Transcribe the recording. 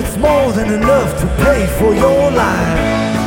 it's more than enough to pay for your life.